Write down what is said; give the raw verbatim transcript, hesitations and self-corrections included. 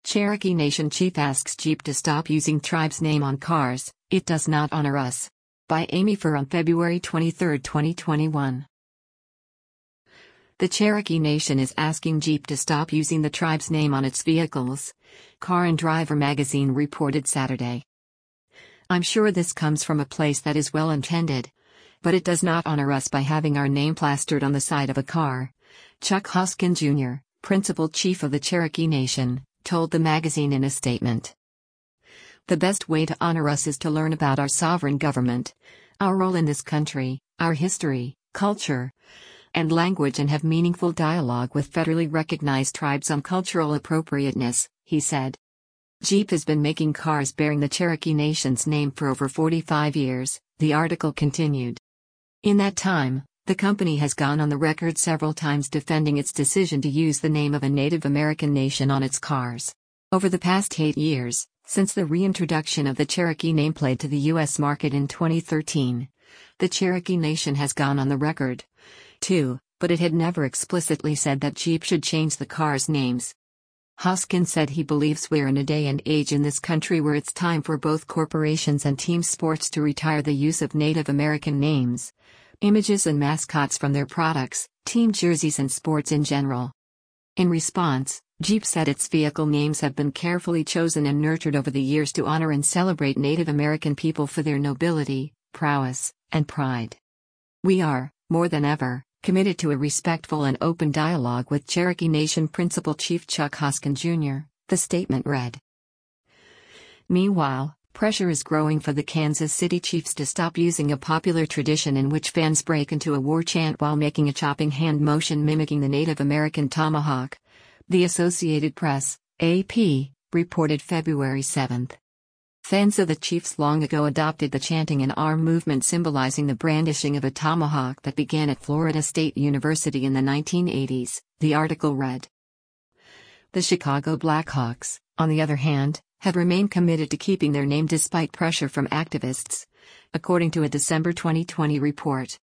Cherokee Nation chief asks Jeep to stop using tribe's name on cars, "It does not honor us." By Amy Furr on February twenty-third, twenty twenty-one. The Cherokee Nation is asking Jeep to stop using the tribe's name on its vehicles, Car and Driver magazine reported Saturday. "I'm sure this comes from a place that is well intended, but it does not honor us by having our name plastered on the side of a car," Chuck Hoskin Junior, principal chief of the Cherokee Nation, told the magazine in a statement. "The best way to honor us is to learn about our sovereign government, our role in this country, our history, culture, and language, and have meaningful dialogue with federally recognized tribes on cultural appropriateness," he said. Jeep has been making cars bearing the Cherokee Nation's name for over forty-five years, the article continued. In that time, the company has gone on the record several times defending its decision to use the name of a Native American nation on its cars. Over the past eight years, since the reintroduction of the Cherokee nameplate to the U S market in twenty thirteen, the Cherokee Nation has gone on the record, too, but it had never explicitly said that Jeep should change the cars' names. Hoskin said he believes we're in a day and age in this country where it's time for both corporations and team sports to retire the use of Native American names, images and mascots from their products, team jerseys and sports in general. In response, Jeep said its vehicle names have been carefully chosen and nurtured over the years to honor and celebrate Native American people for their nobility, prowess, and pride. "We are, more than ever, committed to a respectful and open dialogue with Cherokee Nation Principal Chief Chuck Hoskin Junior, the statement read. Meanwhile, pressure is growing for the Kansas City Chiefs to stop using a popular tradition in which fans break into a war chant while making a chopping hand motion mimicking the Native American tomahawk, the Associated Press, A P, reported February seventh. Fans of the Chiefs long ago adopted the chanting and arm movement symbolizing the brandishing of a tomahawk that began at Florida State University in the nineteen eighties, the article read. The Chicago Blackhawks, on the other hand, have remained committed to keeping their name despite pressure from activists, according to a December twenty twenty report.